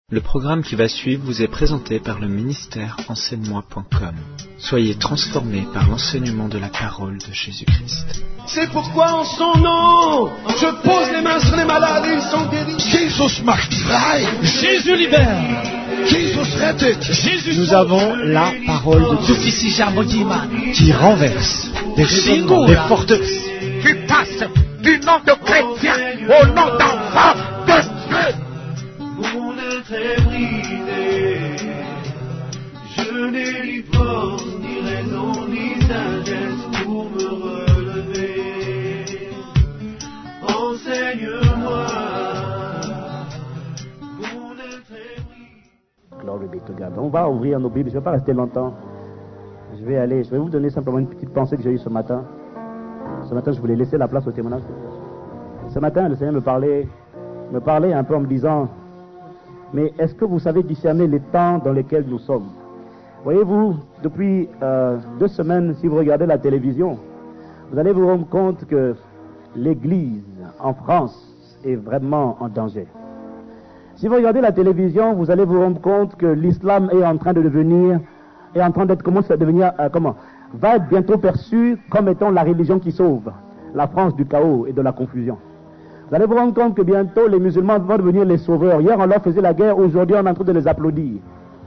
Le programme qui va suivre vous est présenté par le ministère enseigne-moi.com. Soyez transformés par l'enseignement de la parole de Jésus-Christ. C'est pourquoi en son nom, je pose les mains sur les malades et ils sont guéris. Jesus macht frei. Jésus libère. Jesus rettet. Jésus Nous avons la parole de Dieu qui renverse des raisonnements, des forteresses. Qui passe du nom de chrétien au nom d'enfant de Dieu. Mon être est brisé, je n'ai ni force, ni raison, ni sagesse pour me relever. Enseigne-moi, mon être est brisé. Glory be to God. On va ouvrir nos Bibles, je ne vais pas rester longtemps. Je vais vous donner simplement une petite pensée que j'ai eue ce matin. Ce matin, je voulais laisser la place au témoignage. Ce matin, le Seigneur me parlait un peu en me disant: mais est-ce que vous savez discerner les temps dans lesquels nous sommes? Voyez-vous, depuis 2 semaines, si vous regardez la télévision, vous allez vous rendre compte que l'Église en France est vraiment en danger. Si vous regardez la télévision, vous allez vous rendre compte que l'islam est en train de devenir, va être bientôt perçu comme étant la religion qui sauve la France du chaos et de la confusion. Vous allez vous rendre compte que bientôt les musulmans vont devenir les sauveurs. Hier on leur faisait la guerre, aujourd'hui on est en train de les applaudir.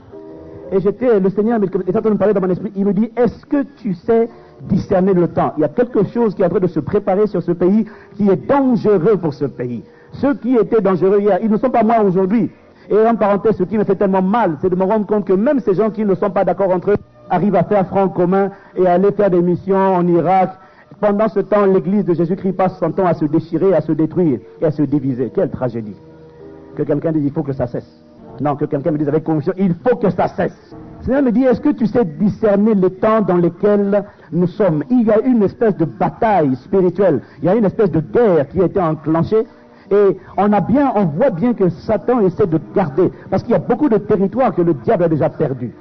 Et le Seigneur est en train de me parler dans mon esprit. Il me dit: est-ce que tu sais discerner le temps? Il y a quelque chose qui est en train de se préparer sur ce pays qui est dangereux pour ce pays. Ceux qui étaient dangereux hier, ils ne sont pas moi aujourd'hui. Et en parenthèse, ce qui me fait tellement mal, c'est de me rendre compte que même ces gens qui ne sont pas d'accord entre eux arrivent à faire front commun et à aller faire des missions en Irak. Pendant ce temps, l'église de Jésus-Christ passe son temps à se déchirer, à se détruire et à se diviser. Quelle tragédie. Que quelqu'un dise: il faut que ça cesse. Non, que quelqu'un me dise avec conviction: il faut que ça cesse. Le Seigneur me dit: est-ce que tu sais discerner les temps dans lesquels nous sommes? Il y a une espèce de bataille spirituelle, il y a une espèce de guerre qui a été enclenchée. Et on voit bien que Satan essaie de garder, parce qu'il y a beaucoup de territoires que le diable a déjà perdu.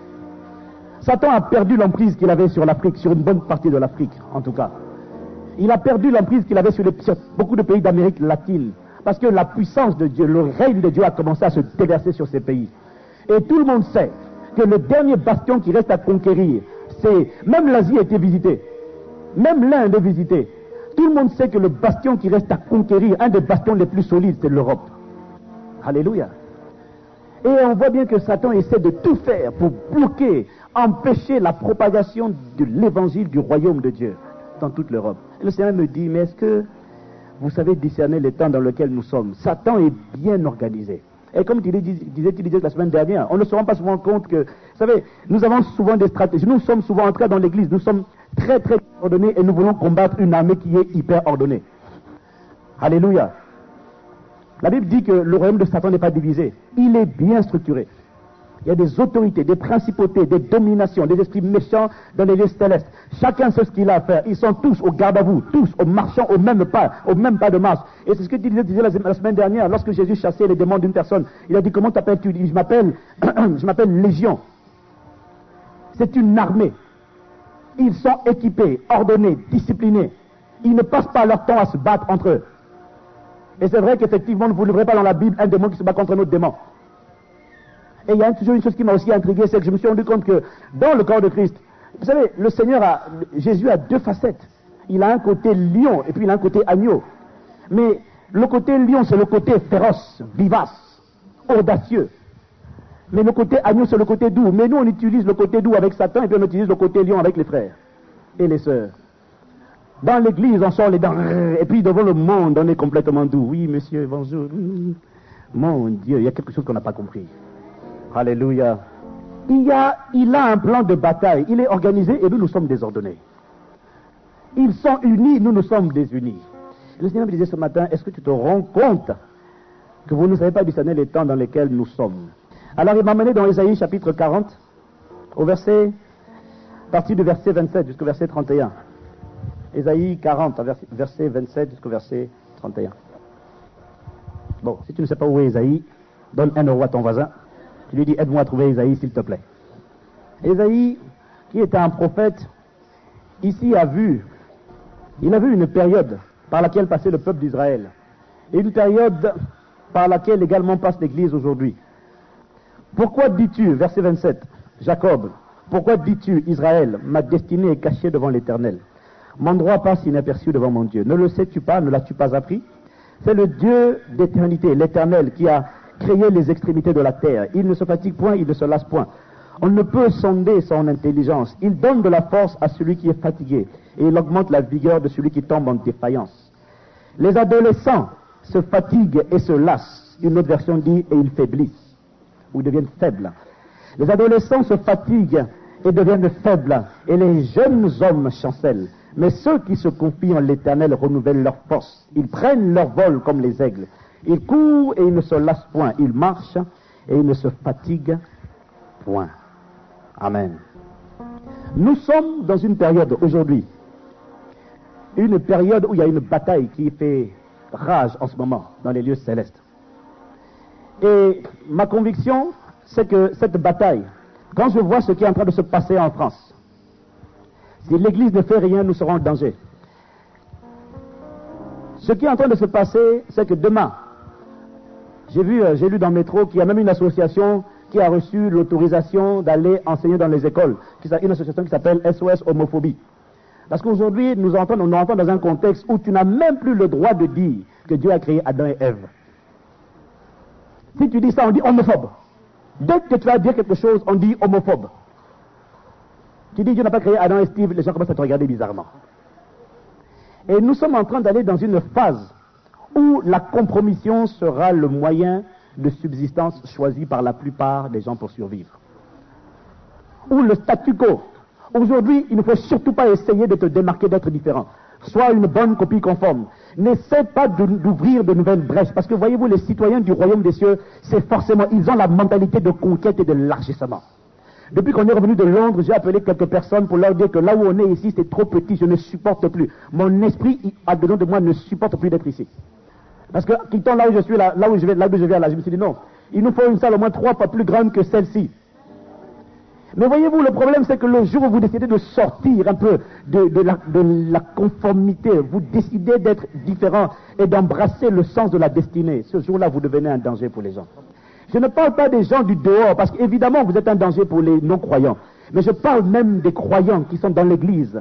Satan a perdu l'emprise qu'il avait sur l'Afrique, sur une bonne partie de l'Afrique en tout cas. Il a perdu l'emprise qu'il avait sur beaucoup de pays d'Amérique latine, parce que la puissance de Dieu, le règne de Dieu a commencé à se déverser sur ces pays. Et tout le monde sait que le dernier bastion qui reste à conquérir, même l'Asie a été visitée, même l'Inde est visitée. Tout le monde sait que le bastion qui reste à conquérir, un des bastions les plus solides, c'est l'Europe. Alléluia. Et on voit bien que Satan essaie de tout faire pour bloquer, empêcher la propagation de l'évangile du royaume de Dieu dans toute l'Europe. Et le Seigneur me dit: mais est-ce que vous savez discerner les temps dans lesquels nous sommes? Satan est bien organisé. Et comme tu disais la semaine dernière, on ne se rend pas souvent compte que, vous savez, nous avons souvent des stratégies. Nous sommes souvent entrés dans l'église, nous sommes très très ordonnés et nous voulons combattre une armée qui est hyper ordonnée. Alléluia. La Bible dit que le royaume de Satan n'est pas divisé. Il est bien structuré. Il y a des autorités, des principautés, des dominations, des esprits méchants dans les lieux célestes. Chacun sait ce qu'il a à faire. Ils sont tous au garde à vous, tous au marchant au même pas de marche. Et c'est ce que tu disais la semaine dernière, lorsque Jésus chassait les démons d'une personne. Il a dit: comment t'appelles-tu? Il dit: je m'appelle Légion. C'est une armée. Ils sont équipés, ordonnés, disciplinés. Ils ne passent pas leur temps à se battre entre eux. Et c'est vrai qu'effectivement, vous ne trouverez pas dans la Bible un démon qui se bat contre un autre démon. Et il y a toujours une chose qui m'a aussi intrigué, c'est que je me suis rendu compte que dans le corps de Christ, vous savez, Jésus a 2 facettes. Il a un côté lion et puis il a un côté agneau. Mais le côté lion, c'est le côté féroce, vivace, audacieux. Mais le côté agneau, c'est le côté doux. Mais nous, on utilise le côté doux avec Satan et puis on utilise le côté lion avec les frères et les sœurs. Dans l'église, on sort les dents, et puis devant le monde, on est complètement doux. Oui, monsieur, bonjour. Mon Dieu, il y a quelque chose qu'on n'a pas compris. Alléluia. Il a un plan de bataille. Il est organisé et nous sommes désordonnés. Ils sont unis, nous sommes désunis. Et le Seigneur me disait ce matin: est-ce que tu te rends compte que vous ne savez pas discerner les temps dans lesquels nous sommes? Alors il m'a mené dans Ésaïe chapitre 40, à partir du verset 27 jusqu'au verset 31. Ésaïe 40, verset 27 jusqu'au verset 31. Bon, si tu ne sais pas où est Ésaïe, donne 1 euro à ton voisin. Tu lui dis: aide-moi à trouver Ésaïe, s'il te plaît. Ésaïe, qui était un prophète, ici il a vu une période par laquelle passait le peuple d'Israël. Et une période par laquelle également passe l'Église aujourd'hui. Pourquoi dis-tu, verset 27, Jacob, pourquoi dis-tu, Israël, ma destinée est cachée devant l'Éternel? Mon droit passe inaperçu devant mon Dieu. Ne le sais-tu pas, ne l'as-tu pas appris? C'est le Dieu d'éternité, l'Éternel, qui a créé les extrémités de la terre. Il ne se fatigue point, il ne se lasse point. On ne peut sonder son intelligence. Il donne de la force à celui qui est fatigué et il augmente la vigueur de celui qui tombe en défaillance. Les adolescents se fatiguent et se lassent. Une autre version dit et ils faiblissent ou deviennent faibles. Les adolescents se fatiguent et deviennent faibles et les jeunes hommes chancellent. Mais ceux qui se confient en l'Éternel renouvellent leur force. Ils prennent leur vol comme les aigles. Ils courent et ils ne se lassent point. Ils marchent et ils ne se fatiguent point. Amen. Nous sommes dans une période aujourd'hui, une période où il y a une bataille qui fait rage en ce moment dans les lieux célestes. Et ma conviction, c'est que cette bataille, quand je vois ce qui est en train de se passer en France, si l'Église ne fait rien, nous serons en danger. Ce qui est en train de se passer, c'est que demain, j'ai lu dans le métro qu'il y a même une association qui a reçu l'autorisation d'aller enseigner dans les écoles, une association qui s'appelle SOS Homophobie. Parce qu'aujourd'hui, nous entrons dans un contexte où tu n'as même plus le droit de dire que Dieu a créé Adam et Ève. Si tu dis ça, on dit homophobe. Dès que tu vas dire quelque chose, on dit homophobe. Tu dis Dieu n'a pas créé Adam et Steve, les gens commencent à te regarder bizarrement. Et nous sommes en train d'aller dans une phase où la compromission sera le moyen de subsistance choisi par la plupart des gens pour survivre. Ou le statu quo. Aujourd'hui, il ne faut surtout pas essayer de te démarquer, d'être différent. Sois une bonne copie conforme. N'essaie pas d'ouvrir de nouvelles brèches. Parce que voyez-vous, les citoyens du royaume des cieux, c'est forcément, ils ont la mentalité de conquête et de l'élargissement. Depuis qu'on est revenu de Londres, j'ai appelé quelques personnes pour leur dire que là où on est ici, c'est trop petit, je ne supporte plus. Mon esprit, à dedans de moi, ne supporte plus d'être ici. Parce que, quittant là où je suis, là où je vais là, je me suis dit non, il nous faut une salle au moins 3 fois plus grande que celle-ci. Mais voyez-vous, le problème c'est que le jour où vous décidez de sortir un peu de la conformité, vous décidez d'être différent et d'embrasser le sens de la destinée, ce jour-là vous devenez un danger pour les gens. Je ne parle pas des gens du dehors, parce qu'évidemment vous êtes un danger pour les non-croyants, mais je parle même des croyants qui sont dans l'église.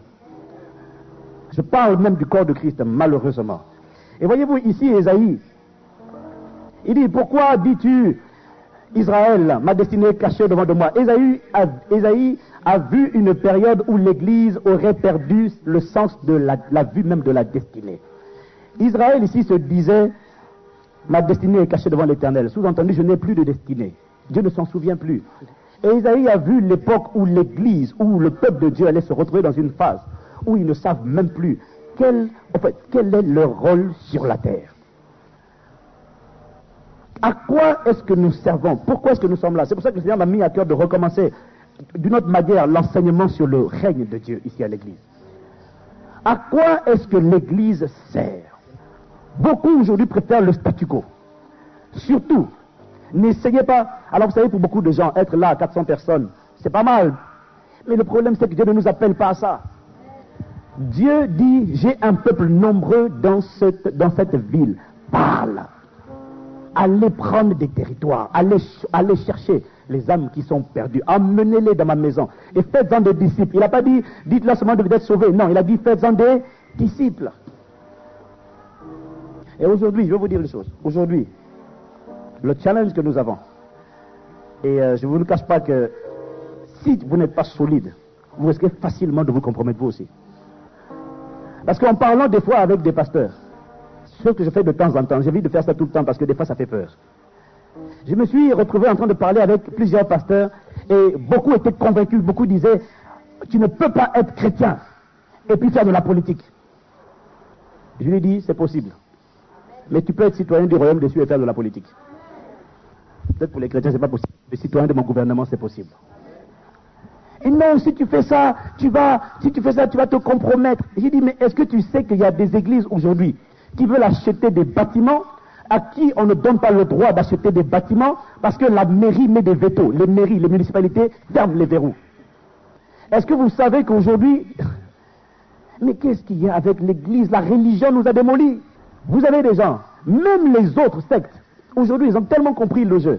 Je parle même du corps de Christ, malheureusement. Et voyez-vous, ici, Ésaïe, il dit, pourquoi dis-tu, Israël, ma destinée est cachée devant de moi? Ésaïe a vu une période où l'Église aurait perdu le sens de la vue même de la destinée. Israël ici se disait, ma destinée est cachée devant l'Éternel. Sous-entendu, je n'ai plus de destinée. Dieu ne s'en souvient plus. Et Isaïe a vu l'époque où l'Église, où le peuple de Dieu allait se retrouver dans une phase où ils ne savent même plus quel est leur rôle sur la terre. À quoi est-ce que nous servons? Pourquoi est-ce que nous sommes là? C'est pour ça que le Seigneur m'a mis à cœur de recommencer d'une autre manière l'enseignement sur le règne de Dieu ici à l'Église. À quoi est-ce que l'Église sert? Beaucoup aujourd'hui préfèrent le statu quo. Surtout, n'essayez pas. Alors vous savez, pour beaucoup de gens, être là à 400 personnes, c'est pas mal. Mais le problème c'est que Dieu ne nous appelle pas à ça. Dieu dit, j'ai un peuple nombreux dans cette ville. Parle. Allez prendre des territoires. Allez chercher les âmes qui sont perdues. Emmenez-les dans ma maison. Et faites-en des disciples. Il n'a pas dit, dites-leur seulement de vous être sauvés. Non, il a dit, faites-en des disciples. Et aujourd'hui, je vais vous dire une chose. Aujourd'hui, le challenge que nous avons, et je ne vous cache pas que si vous n'êtes pas solide, vous risquez facilement de vous compromettre vous aussi. Parce qu'en parlant des fois avec des pasteurs, ce que je fais de temps en temps, j'évite de faire ça tout le temps parce que des fois ça fait peur. Je me suis retrouvé en train de parler avec plusieurs pasteurs et beaucoup étaient convaincus, beaucoup disaient, tu ne peux pas être chrétien et puis faire de la politique. Je lui ai dit, c'est possible. Mais tu peux être citoyen du royaume des cieux et faire de la politique. Peut-être pour les chrétiens, c'est pas possible. Les citoyens de mon gouvernement, c'est possible. Et non, si tu fais ça, tu vas te compromettre. J'ai dit, mais est-ce que tu sais qu'il y a des églises aujourd'hui qui veulent acheter des bâtiments à qui on ne donne pas le droit d'acheter des bâtiments parce que la mairie met des vétos. Les mairies, les municipalités ferment les verrous. Est-ce que vous savez qu'aujourd'hui, mais qu'est-ce qu'il y a avec l'église? La religion nous a démolis. Vous avez des gens, même les autres sectes, aujourd'hui ils ont tellement compris le jeu.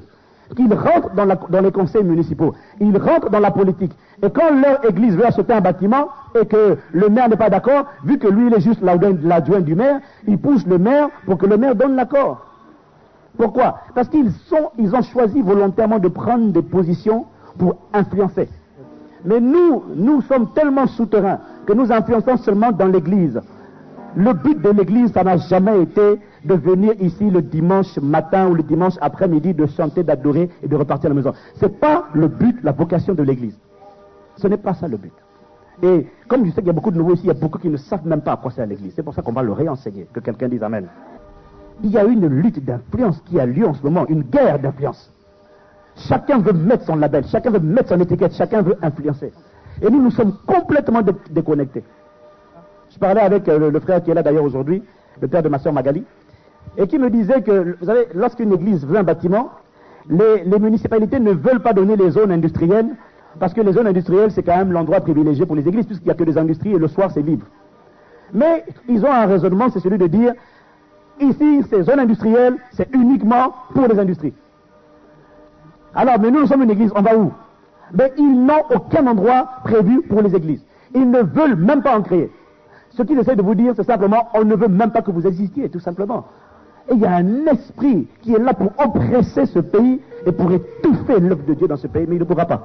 qu'ils rentrent dans les conseils municipaux, ils rentrent dans la politique. Et quand leur église veut acheter un bâtiment et que le maire n'est pas d'accord, vu que lui il est juste l'adjoint du maire, il pousse le maire pour que le maire donne l'accord. Pourquoi? Parce qu'ils ont choisi volontairement de prendre des positions pour influencer. Mais nous sommes tellement souterrains que nous influençons seulement dans l'église. Le but de l'église, ça n'a jamais été de venir ici le dimanche matin ou le dimanche après-midi, de chanter, d'adorer et de repartir à la maison. Ce n'est pas le but, la vocation de l'église. Ce n'est pas ça le but. Et comme je sais qu'il y a beaucoup de nouveaux ici, il y a beaucoup qui ne savent même pas à quoi c'est à l'église. C'est pour ça qu'on va le réenseigner, que quelqu'un dise amen. Il y a une lutte d'influence qui a lieu en ce moment, une guerre d'influence. Chacun veut mettre son label, chacun veut mettre son étiquette, chacun veut influencer. Et nous sommes complètement déconnectés. Je parlais avec le frère qui est là d'ailleurs aujourd'hui, le père de ma soeur Magali, et qui me disait que, vous savez, lorsqu'une église veut un bâtiment, les municipalités ne veulent pas donner les zones industrielles, parce que les zones industrielles, c'est quand même l'endroit privilégié pour les églises, puisqu'il n'y a que des industries et le soir, c'est libre. Mais ils ont un raisonnement, c'est celui de dire, ici, ces zones industrielles, c'est uniquement pour les industries. Alors, mais nous sommes une église, on va où? Mais ils n'ont aucun endroit prévu pour les églises. Ils ne veulent même pas en créer. Ce qu'ils essaient de vous dire, c'est simplement, on ne veut même pas que vous existiez, tout simplement. Et il y a un esprit qui est là pour oppresser ce pays et pour étouffer l'œuvre de Dieu dans ce pays, mais il ne pourra pas.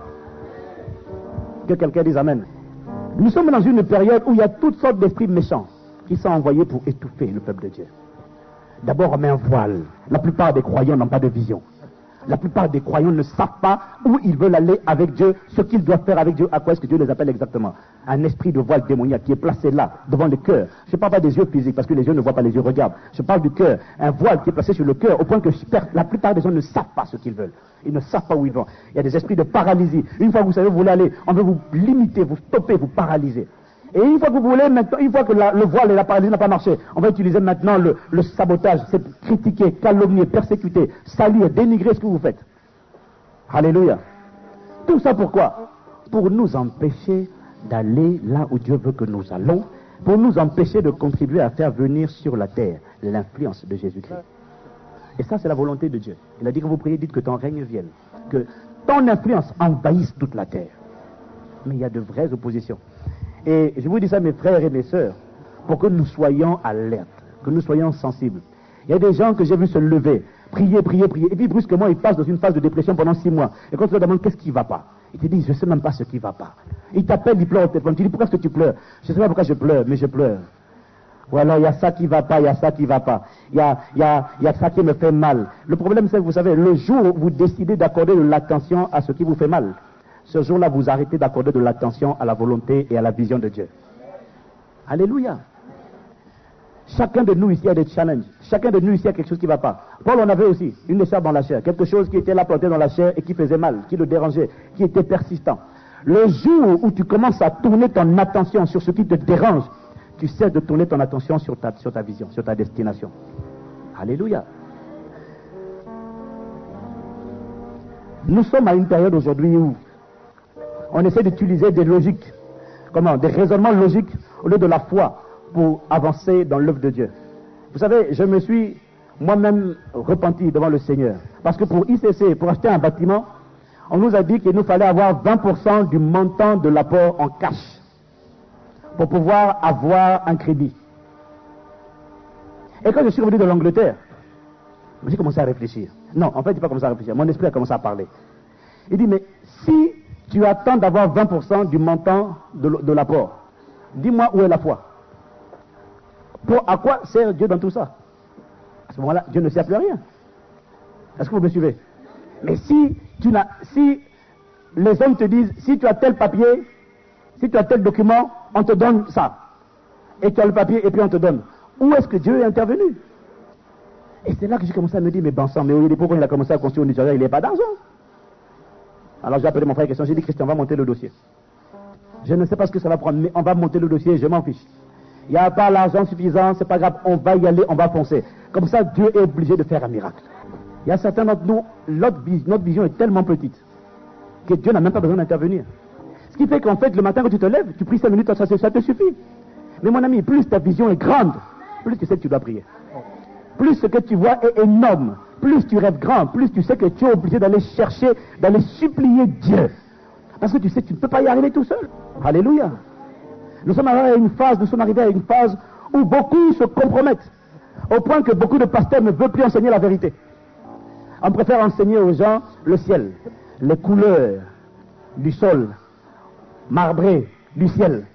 Que quelqu'un dise amen. Nous sommes dans une période où il y a toutes sortes d'esprits méchants qui sont envoyés pour étouffer le peuple de Dieu. D'abord, on met un voile. La plupart des croyants n'ont pas de vision. La plupart des croyants ne savent pas où ils veulent aller avec Dieu, ce qu'ils doivent faire avec Dieu, à quoi est-ce que Dieu les appelle exactement. Un esprit de voile démoniaque qui est placé là, devant le cœur. Je ne parle pas des yeux physiques, parce que les yeux ne voient pas, les yeux regardent. Je parle du cœur. Un voile qui est placé sur le cœur, au point que la plupart des gens ne savent pas ce qu'ils veulent. Ils ne savent pas où ils vont. Il y a des esprits de paralysie. Une fois que vous savez où vous voulez aller, on veut vous limiter, vous stopper, vous paralyser. Et une fois que vous voulez, maintenant, une fois que le voile et la paralysie n'ont pas marché, on va utiliser maintenant le sabotage, c'est critiquer, calomnier, persécuter, salir, dénigrer ce que vous faites. Alléluia. Tout ça pourquoi? Pour nous empêcher d'aller là où Dieu veut que nous allons, pour nous empêcher de contribuer à faire venir sur la terre l'influence de Jésus-Christ. Et ça, c'est la volonté de Dieu. Il a dit que vous priez, dites que ton règne vienne, que ton influence envahisse toute la terre. Mais il y a de vraies oppositions. Et je vous dis ça, mes frères et mes sœurs, pour que nous soyons alertes, que nous soyons sensibles. Il y a des gens que j'ai vu se lever, prier, et puis brusquement, ils passent dans une phase de dépression pendant 6 mois. Et quand tu leur demandes qu'est-ce qui ne va pas, ils te disent, je ne sais même pas ce qui ne va pas. Ils t'appellent, ils pleurent au téléphone. Tu dis, pourquoi est-ce que tu pleures? Je ne sais pas pourquoi je pleure, mais je pleure. Ou alors, il y a ça qui ne va pas, il y a ça qui ne va pas. Il y a ça qui me fait mal. Le problème, c'est que vous savez, le jour où vous décidez d'accorder de l'attention à ce qui vous fait mal, ce jour-là, vous arrêtez d'accorder de l'attention à la volonté et à la vision de Dieu. Alléluia. Chacun de nous ici a des challenges. Chacun de nous ici a quelque chose qui ne va pas. Paul en avait aussi, une écharpe dans la chair. Quelque chose qui était là planté dans la chair et qui faisait mal, qui le dérangeait, qui était persistant. Le jour où tu commences à tourner ton attention sur ce qui te dérange, tu cesses de tourner ton attention sur ta vision, sur ta destination. Alléluia. Nous sommes à une période aujourd'hui où on essaie d'utiliser des logiques, des raisonnements logiques au lieu de la foi pour avancer dans l'œuvre de Dieu. Vous savez, je me suis moi-même repenti devant le Seigneur. Parce que pour ICC, pour acheter un bâtiment, on nous a dit qu'il nous fallait avoir 20% du montant de l'apport en cash pour pouvoir avoir un crédit. Et quand je suis revenu de l'Angleterre, j'ai commencé à réfléchir. Non, en fait, je n'ai pas commencé à réfléchir. Mon esprit a commencé à parler. Il dit, mais si tu attends d'avoir 20% du montant de l'apport, dis-moi où est la foi. À quoi sert Dieu dans tout ça? À ce moment-là, Dieu ne sert plus à rien. Est-ce que vous me suivez? Mais si les hommes te disent, si tu as tel papier, si tu as tel document, on te donne ça. Et tu as le papier et puis on te donne. Où est-ce que Dieu est intervenu? Et c'est là que j'ai commencé à me dire, mais bon sang, mais oui, pourquoi il a commencé à construire au Nigeria, il n'y a pas d'argent. Alors j'ai appelé mon frère en question, j'ai dit, Christian, on va monter le dossier. Je ne sais pas ce que ça va prendre, mais on va monter le dossier, je m'en fiche. Il n'y a pas l'argent suffisant, c'est pas grave, on va y aller, on va foncer. Comme ça, Dieu est obligé de faire un miracle. Il y a certains d'entre nous, notre vision est tellement petite que Dieu n'a même pas besoin d'intervenir. Ce qui fait qu'en fait, le matin quand tu te lèves, tu pries 5 minutes, ça te suffit. Mais mon ami, plus ta vision est grande, plus tu sais que tu dois prier. Plus ce que tu vois est énorme, plus tu rêves grand, plus tu sais que tu es obligé d'aller chercher, d'aller supplier Dieu. Parce que tu sais que tu ne peux pas y arriver tout seul. Alléluia. Nous sommes arrivés à une phase où beaucoup se compromettent, au point que beaucoup de pasteurs ne veulent plus enseigner la vérité. On préfère enseigner aux gens le ciel, les couleurs du sol, marbré du ciel.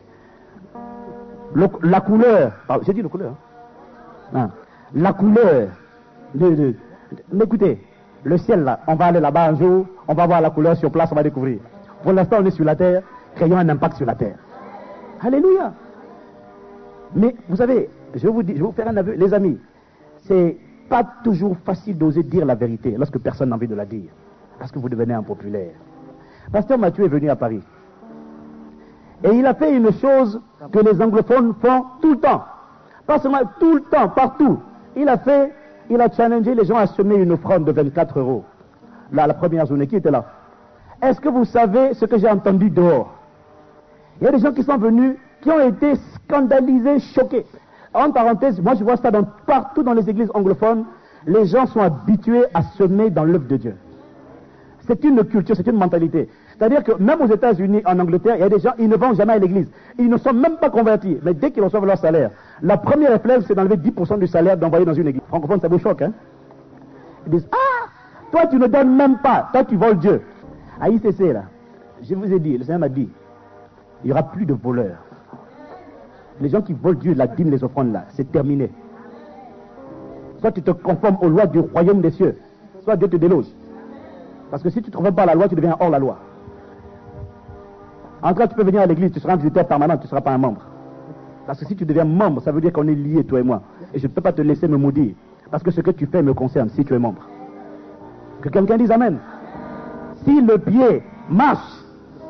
La couleur, j'ai dit la couleur. Hein? La couleur mais écoutez, le ciel là, on va aller là-bas un jour, on va voir la couleur sur place, on va découvrir. Pour l'instant, on est sur la terre, créons un impact sur la terre. Alléluia. Mais vous savez, je vais vous faire un aveu, les amis, c'est pas toujours facile d'oser dire la vérité lorsque personne n'a envie de la dire, parce que vous devenez impopulaire. Pasteur Mathieu est venu à Paris. Et il a fait une chose que les anglophones font tout le temps. Pas seulement tout le temps, partout. Il a challengé les gens à semer une offrande de 24 €. Là, la première journée, qui était là? Est-ce que vous savez ce que j'ai entendu dehors? Il y a des gens qui sont venus, qui ont été scandalisés, choqués. En parenthèse, moi je vois ça partout dans les églises anglophones, les gens sont habitués à semer dans l'œuvre de Dieu. C'est une culture, c'est une mentalité. C'est-à-dire que même aux États-Unis, en Angleterre, il y a des gens, ils ne vont jamais à l'église. Ils ne sont même pas convertis. Mais dès qu'ils reçoivent leur salaire, la première réflexe, c'est d'enlever 10% du salaire d'envoyer dans une église. Francophone, ça vous choque, hein? Ils disent, ah, toi tu ne donnes même pas, toi tu voles Dieu. À ICC, là, je vous ai dit, le Seigneur m'a dit, il n'y aura plus de voleurs. Les gens qui volent Dieu, la dîme, les offrandes là, c'est terminé. Soit tu te conformes aux lois du royaume des cieux, soit Dieu te déloge. Parce que si tu ne te conformes pas à la loi, tu deviens hors la loi. En tout cas, tu peux venir à l'église, tu seras un visiteur permanent, tu ne seras pas un membre. Parce que si tu deviens membre, ça veut dire qu'on est liés, toi et moi. Et je ne peux pas te laisser me maudire. Parce que ce que tu fais me concerne, si tu es membre. Que quelqu'un dise Amen. Si le pied marche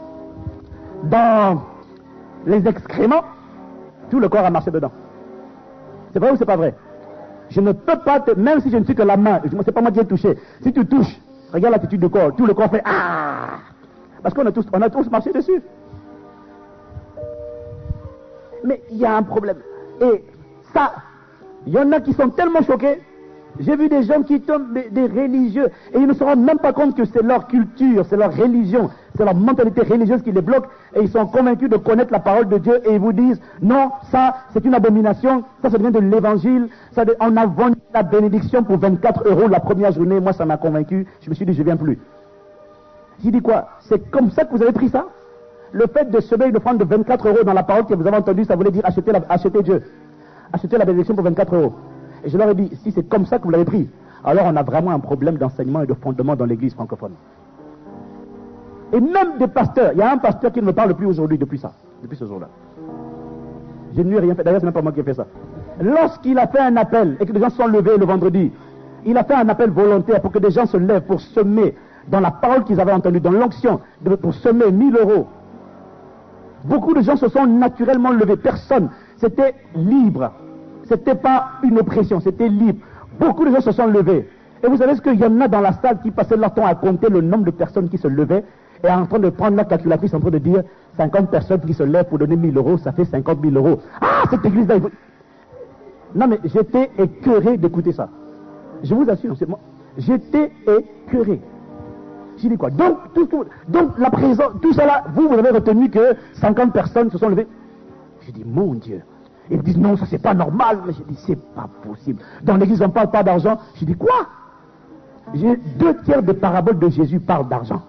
dans les excréments, tout le corps a marché dedans. C'est vrai ou c'est pas vrai? Je ne peux pas même si je ne suis que la main, c'est pas moi qui ai touché. Si tu touches, regarde l'attitude du corps, tout le corps fait ah, parce qu'on a tous marché dessus. Mais il y a un problème. Et ça, il y en a qui sont tellement choqués. J'ai vu des gens qui tombent des religieux et ils ne se rendent même pas compte que c'est leur culture, c'est leur religion, c'est leur mentalité religieuse qui les bloque et ils sont convaincus de connaître la parole de Dieu et ils vous disent non, ça c'est une abomination, ça vient de l'évangile, on a vendu la bénédiction pour 24 € la première journée, moi ça m'a convaincu, je me suis dit je viens plus. J'ai dit quoi? C'est comme ça que vous avez pris ça? Le fait de semer une offrande de 24 € dans la parole que vous avez entendue, ça voulait dire acheter Dieu, acheter la bénédiction pour 24 €. Et je leur ai dit, si c'est comme ça que vous l'avez pris, alors on a vraiment un problème d'enseignement et de fondement dans l'église francophone. Et même des pasteurs, il y a un pasteur qui ne me parle plus aujourd'hui depuis ce jour-là. Je ne lui ai rien fait, d'ailleurs c'est même pas moi qui ai fait ça. Lorsqu'il a fait un appel et que les gens sont levés le vendredi, il a fait un appel volontaire pour que des gens se lèvent pour semer dans la parole qu'ils avaient entendue, dans l'onction, pour semer 1 000 €. Beaucoup de gens se sont naturellement levés, personne, c'était libre. C'était pas une oppression, c'était libre. Beaucoup de gens se sont levés. Et vous savez ce qu'il y en a dans la salle qui passaient leur temps à compter le nombre de personnes qui se levaient et en train de prendre la calculatrice, en train de dire 50 personnes qui se lèvent pour donner 1 000 € ça fait 50 000 €. Ah, cette église-là... Non mais j'étais écœuré d'écouter ça. Je vous assure, c'est moi. J'étais écœuré. J'ai dit quoi? Donc la présence, tout ça là, vous avez retenu que 50 personnes se sont levées. J'ai dit, mon Dieu. Ils disent non, ça c'est pas normal. Mais j'ai dit, c'est pas possible. Dans l'église, on ne parle pas d'argent. J'ai dit, quoi? 2/3 des paraboles de Jésus parlent d'argent.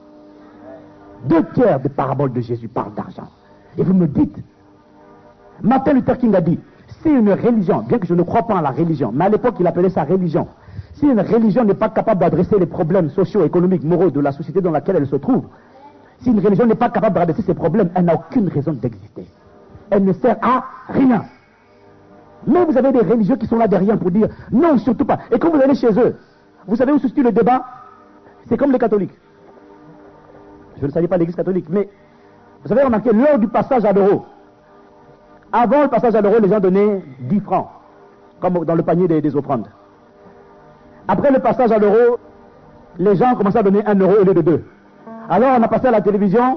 2/3 des paraboles de Jésus parlent d'argent. Et vous me dites, Martin Luther King a dit, si une religion, bien que je ne crois pas en la religion, mais à l'époque il appelait ça religion, si une religion n'est pas capable d'adresser les problèmes sociaux, économiques, moraux de la société dans laquelle elle se trouve, si une religion n'est pas capable d'adresser ces problèmes, elle n'a aucune raison d'exister. Elle ne sert à rien. Mais vous avez des religieux qui sont là derrière pour dire non, surtout pas. Et quand vous allez chez eux, vous savez où se situe le débat? C'est comme les catholiques. Je ne savais pas l'église catholique, mais vous avez remarqué, lors du passage à l'euro, avant le passage à l'euro, les gens donnaient 10 francs, comme dans le panier des offrandes. Après le passage à l'euro, les gens commençaient à donner 1 € au lieu de 2. Alors on a passé à la télévision,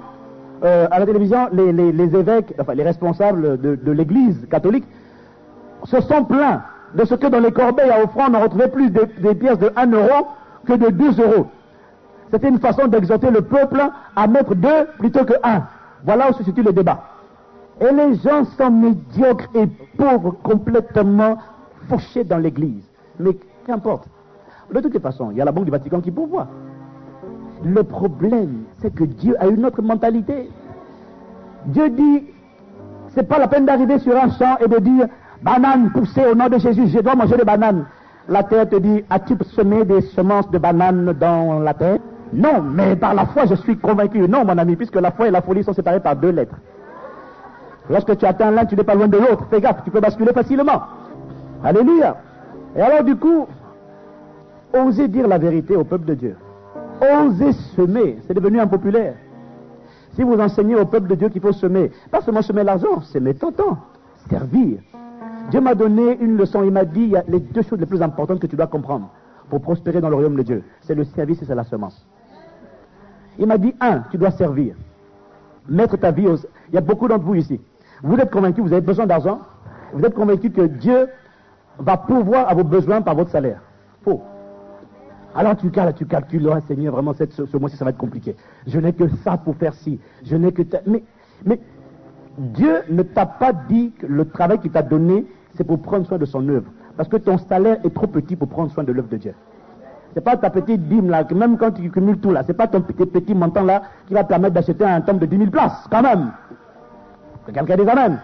les évêques, enfin les responsables de l'église catholique, se sont plaints de ce que dans les corbeilles à offrande, on retrouvait plus des pièces de 1 euro que de 2 euros. C'était une façon d'exhorter le peuple à mettre 2 plutôt que 1. Voilà où se situe le débat. Et les gens sont médiocres et pauvres, complètement fauchés dans l'église. Mais qu'importe. De toute façon, il y a la Banque du Vatican qui pourvoit. Le problème, c'est que Dieu a une autre mentalité. Dieu dit, c'est pas la peine d'arriver sur un champ et de dire, banane poussée au nom de Jésus, je dois manger des bananes. La terre te dit, as-tu semé des semences de bananes dans la terre? Non, mais par la foi, je suis convaincu. Non, mon ami, puisque la foi et la folie sont séparées par 2 lettres. Lorsque tu atteins l'un, tu n'es pas loin de l'autre. Fais gaffe, tu peux basculer facilement. Alléluia. Et alors, du coup, osez dire la vérité au peuple de Dieu. Osez semer. C'est devenu impopulaire. Si vous enseignez au peuple de Dieu qu'il faut semer, pas seulement semer l'argent, semer ton temps, servir. Dieu m'a donné une leçon. Il m'a dit, il y a les 2 choses les plus importantes que tu dois comprendre pour prospérer dans le royaume de Dieu. C'est le service et c'est la semence. Il m'a dit, 1, tu dois servir. Mettre ta vie aux... Il y a beaucoup d'entre vous ici. Vous êtes convaincus, vous avez besoin d'argent. Vous êtes convaincus que Dieu va pourvoir à vos besoins par votre salaire. Faux. Alors tu calcules, oh, Seigneur, vraiment, ce mois-ci, ça va être compliqué. Je n'ai que ça pour faire ci. Je n'ai que... Mais Dieu ne t'a pas dit que le travail qu'il t'a donné, c'est pour prendre soin de son œuvre. Parce que ton salaire est trop petit pour prendre soin de l'œuvre de Dieu. C'est pas ta petite dîme là, que même quand tu cumules tout là, c'est pas ton petit montant là qui va te permettre d'acheter un temple de 10 000 places, quand même. Que quelqu'un dise amen.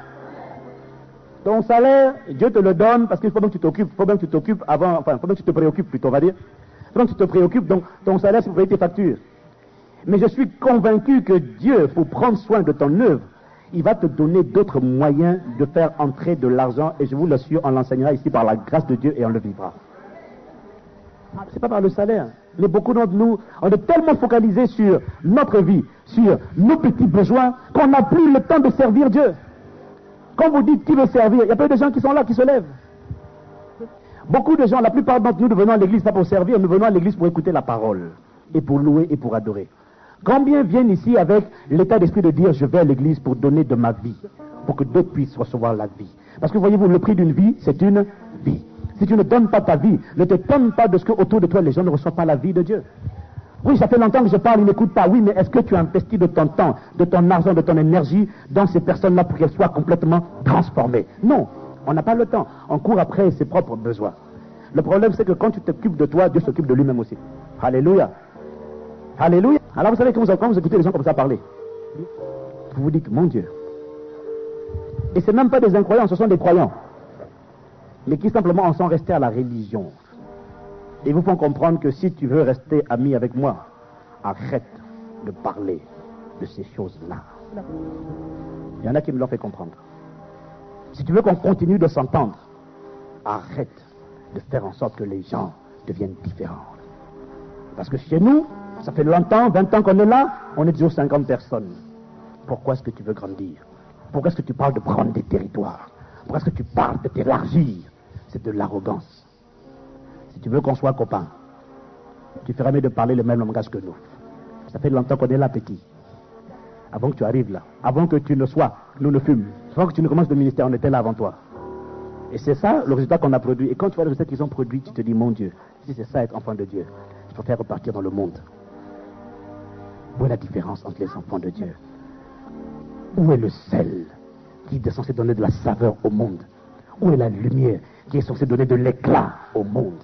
Ton salaire, Dieu te le donne parce qu'il faut bien que tu t'occupes, avant, enfin, il faut bien que tu te préoccupes plutôt, on va dire. Il faut bien que tu te préoccupes, donc ton salaire, c'est pour payer tes factures. Mais je suis convaincu que Dieu, pour prendre soin de ton œuvre, il va te donner d'autres moyens de faire entrer de l'argent, et je vous l'assure, on l'enseignera ici par la grâce de Dieu et on le vivra. C'est pas par le salaire. Mais beaucoup d'entre nous, on est tellement focalisés sur notre vie, sur nos petits besoins, qu'on n'a plus le temps de servir Dieu. Quand vous dites qui veut servir, il y a pas de gens qui sont là, qui se lèvent. Beaucoup de gens, la plupart d'entre nous, nous venons à l'église pas pour servir, nous venons à l'église pour écouter la parole, et pour louer et pour adorer. Combien viennent ici avec l'état d'esprit de dire je vais à l'église pour donner de ma vie, pour que d'autres puissent recevoir la vie? Parce que voyez-vous, le prix d'une vie, c'est une vie. Si tu ne donnes pas ta vie, ne te donne pas de ce qu'autour de toi les gens ne reçoivent pas la vie de Dieu. Oui, ça fait longtemps que je parle, ils n'écoutent pas. Oui, mais est-ce que tu as investi de ton temps, de ton argent, de ton énergie dans ces personnes-là pour qu'elles soient complètement transformées? Non, on n'a pas le temps. On court après ses propres besoins. Le problème, c'est que quand tu t'occupes de toi, Dieu s'occupe de lui-même aussi. Alléluia. Alléluia. Alors vous savez, quand vous écoutez les gens comme ça parler, vous vous dites, mon Dieu. Et ce n'est même pas des incroyants, ce sont des croyants. Mais qui simplement en sont restés à la religion. Et vous font comprendre que si tu veux rester ami avec moi, arrête de parler de ces choses-là. Il y en a qui me l'ont fait comprendre. Si tu veux qu'on continue de s'entendre, arrête de faire en sorte que les gens deviennent différents. Parce que chez nous, ça fait longtemps, 20 ans qu'on est là, on est toujours 50 personnes. Pourquoi est-ce que tu veux grandir? Pourquoi est-ce que tu parles de prendre des territoires? Pourquoi est-ce que tu parles de t'élargir? C'est de l'arrogance. Si tu veux qu'on soit copains, tu feras mieux de parler le même langage que nous. Ça fait longtemps qu'on est là, petit. Avant que tu arrives là, avant que tu ne sois, nous ne fûmes. Avant que tu ne commences le ministère, on était là avant toi. Et c'est ça le résultat qu'on a produit. Et quand tu vois le résultat qu'ils ont produit, tu te dis, mon Dieu, si c'est ça être enfant de Dieu, je préfère repartir dans le monde. Où est la différence entre les enfants de Dieu? Où est le sel qui est censé donner de la saveur au monde? Où est la lumière qui est censée donner de l'éclat au monde?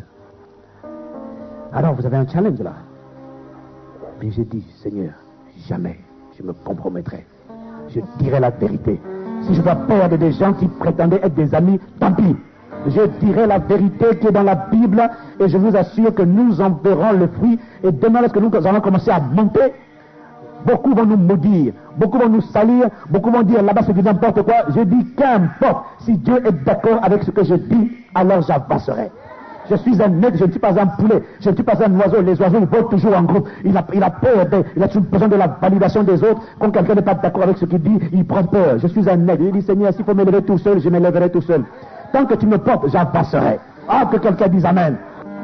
Alors vous avez un challenge là. Mais j'ai dit, Seigneur, jamais je me compromettrai. Je dirai la vérité. Si je dois perdre des gens qui prétendaient être des amis, tant pis. Je dirai la vérité qui est dans la Bible et je vous assure que nous en verrons le fruit. Et demain, lorsque nous allons commencer à monter, beaucoup vont nous maudire, beaucoup vont nous salir, beaucoup vont dire là-bas c'est du n'importe quoi. Je dis qu'importe, si Dieu est d'accord avec ce que je dis, alors j'avancerai. Je suis un aigle, je ne suis pas un poulet, je ne suis pas un oiseau. Les oiseaux ils volent toujours en groupe. Il a peur, il a toujours besoin de la validation des autres. Quand quelqu'un n'est pas d'accord avec ce qu'il dit, il prend peur. Je suis un aigle. Il dit Seigneur, s'il faut m'élever tout seul, je m'élèverai tout seul. Tant que tu me portes, j'avancerai. Ah, que quelqu'un dise amen.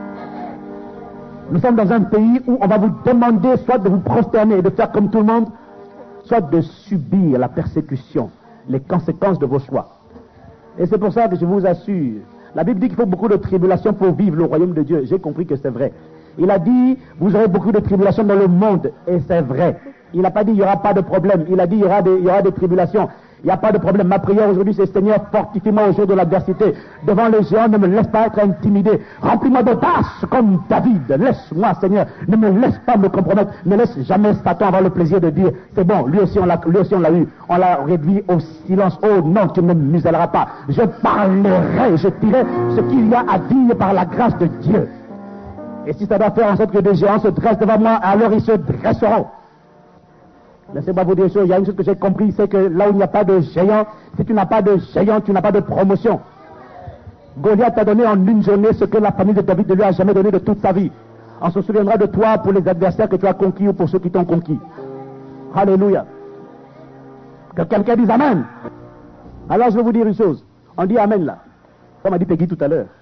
Nous sommes dans un pays où on va vous demander soit de vous prosterner et de faire comme tout le monde, soit de subir la persécution, les conséquences de vos choix. Et c'est pour ça que je vous assure, La Bible dit qu'il faut beaucoup de tribulations pour vivre le royaume de Dieu. J'ai compris que c'est vrai. Il a dit, vous aurez beaucoup de tribulations dans le monde, et c'est vrai. Il n'a pas dit, il n'y aura pas de problème. Il a dit, il y aura des tribulations. Il n'y a pas de problème. Ma prière aujourd'hui, c'est Seigneur, fortifie-moi au jour de l'adversité. Devant les géants, ne me laisse pas être intimidé. Remplis-moi d'audace comme David. Laisse-moi, Seigneur. Ne me laisse pas me compromettre. Ne laisse jamais Satan avoir le plaisir de dire, c'est bon, lui aussi on l'a eu. On l'a réduit au silence. Oh non, tu ne me muselleras pas. Je parlerai, je dirai ce qu'il y a à dire par la grâce de Dieu. Et si ça doit faire en sorte que des géants se dressent devant moi, alors ils se dresseront. Laissez-moi vous dire une chose, il y a une chose que j'ai compris, c'est que là où il n'y a pas de géant, si tu n'as pas de géant, tu n'as pas de promotion. Goliath t'a donné en une journée ce que la famille de David ne lui a jamais donné de toute sa vie. On se souviendra de toi pour les adversaires que tu as conquis ou pour ceux qui t'ont conquis. Alléluia. Que quelqu'un dise Amen. Alors je vais vous dire une chose. On dit Amen là. Comme a dit Peggy tout à l'heure.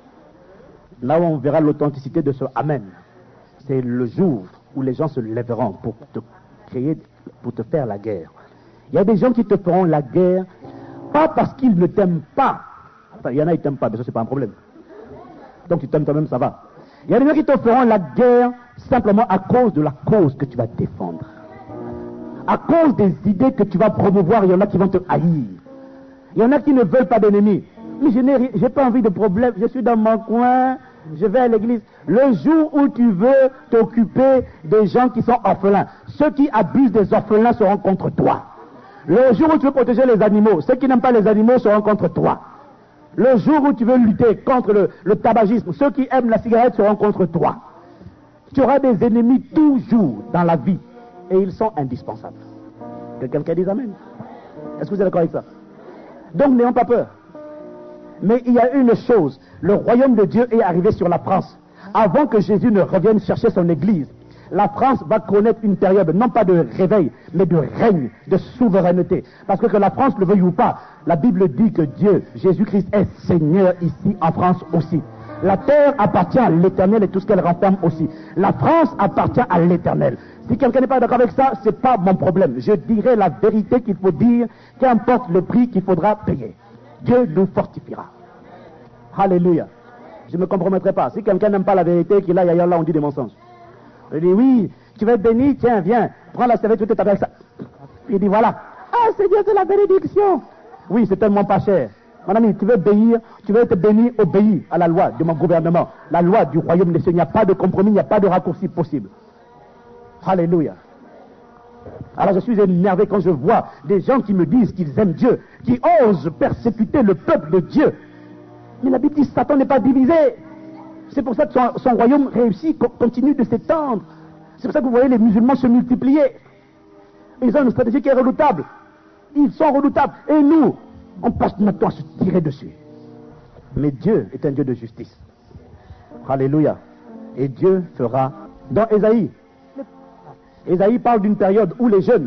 Là où on verra l'authenticité de ce Amen, c'est le jour où les gens se lèveront pour te créer, pour te faire la guerre. Il y a des gens qui te feront la guerre, pas parce qu'ils ne t'aiment pas. Enfin, il y en a qui ne t'aiment pas, mais ça c'est pas un problème. Donc tu t'aimes toi-même, ça va. Il y a des gens qui te feront la guerre simplement à cause de la cause que tu vas défendre. À cause des idées que tu vas promouvoir, il y en a qui vont te haïr. Il y en a qui ne veulent pas d'ennemis. Mais je n'ai pas envie de problème, je suis dans mon coin, je vais à l'église. Le jour où tu veux t'occuper des gens qui sont orphelins, ceux qui abusent des orphelins seront contre toi. Le jour où tu veux protéger les animaux, ceux qui n'aiment pas les animaux seront contre toi. Le jour où tu veux lutter contre le tabagisme, ceux qui aiment la cigarette seront contre toi. Tu auras des ennemis toujours dans la vie et ils sont indispensables. Que quelqu'un dise Amen. Est-ce que vous êtes d'accord avec ça? Donc n'ayons pas peur. Mais il y a une chose, le royaume de Dieu est arrivé sur la France. Avant que Jésus ne revienne chercher son église, la France va connaître une période, non pas de réveil, mais de règne, de souveraineté. Parce que la France le veuille ou pas, la Bible dit que Dieu, Jésus-Christ, est Seigneur ici en France aussi. La terre appartient à l'Éternel et tout ce qu'elle renferme aussi. La France appartient à l'Éternel. Si quelqu'un n'est pas d'accord avec ça, c'est pas mon problème. Je dirai la vérité qu'il faut dire, qu'importe le prix qu'il faudra payer. Dieu nous fortifiera. Alléluia. Je ne me compromettrai pas. Si quelqu'un n'aime pas la vérité, qu'il aille ailleurs, là on dit des mensonges. Je dis oui, tu veux être béni, tiens, viens, prends la serviette, tu te tapes avec ça. Il dit voilà. Ah Seigneur, c'est la bénédiction. Oui, c'est tellement pas cher. Mon ami, tu veux obéir, tu veux être béni, obéis à la loi de mon gouvernement, la loi du royaume des cieux. Il n'y a pas de compromis, il n'y a pas de raccourci possible. Alléluia. Alors je suis énervé quand je vois des gens qui me disent qu'ils aiment Dieu, qui osent persécuter le peuple de Dieu. Mais la Bible dit que Satan n'est pas divisé. C'est pour ça que son royaume réussit, continue de s'étendre. C'est pour ça que vous voyez les musulmans se multiplier. Ils ont une stratégie qui est redoutable. Ils sont redoutables. Et nous, on passe notre temps à se tirer dessus. Mais Dieu est un Dieu de justice. Alléluia. Et Dieu fera. Dans Ésaïe parle d'une période où les jeunes,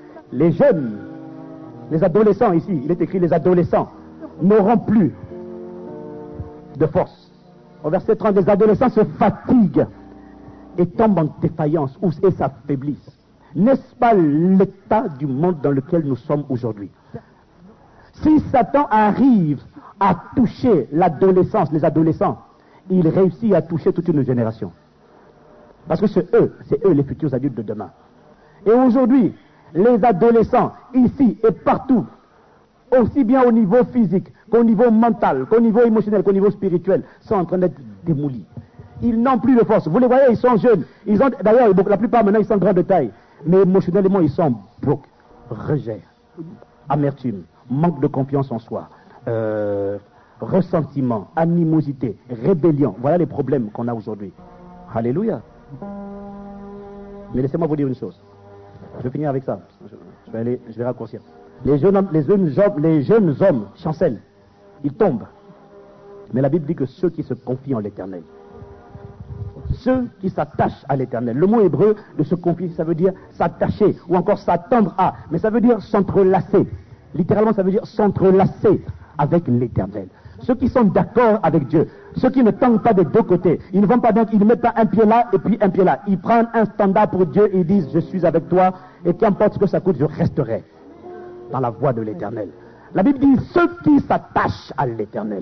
les adolescents ici, il est écrit les adolescents, n'auront plus de force. Au verset 30, les adolescents se fatiguent et tombent en défaillance et s'affaiblissent. N'est-ce pas l'état du monde dans lequel nous sommes aujourd'hui? Si Satan arrive à toucher l'adolescence, les adolescents, il réussit à toucher toute une génération. Parce que c'est eux les futurs adultes de demain. Et aujourd'hui, les adolescents, ici et partout, aussi bien au niveau physique, qu'au niveau mental, qu'au niveau émotionnel, qu'au niveau spirituel, sont en train d'être démolis. Ils n'ont plus de force. Vous les voyez, ils sont jeunes. D'ailleurs, la plupart maintenant, ils sont grands de taille. Mais émotionnellement, ils sont broke, rejet, amertume, manque de confiance en soi, ressentiment, animosité, rébellion. Voilà les problèmes qu'on a aujourd'hui. Alléluia. Mais laissez-moi vous dire une chose. Je vais finir avec ça. Je vais raccourcir. Les jeunes hommes chancellent. Ils tombent. Mais la Bible dit que ceux qui se confient en l'Éternel, ceux qui s'attachent à l'Éternel. Le mot hébreu de se confier, ça veut dire s'attacher ou encore s'attendre à. Mais ça veut dire s'entrelacer. Littéralement, ça veut dire s'entrelacer avec l'Éternel. Ceux qui sont d'accord avec Dieu, ceux qui ne tendent pas des deux côtés, ils ne vont pas donc, ils ne mettent pas un pied là et puis un pied là. Ils prennent un standard pour Dieu et ils disent je suis avec toi et qu'importe ce que ça coûte, je resterai dans la voie de l'Éternel. La Bible dit ceux qui s'attachent à l'Éternel.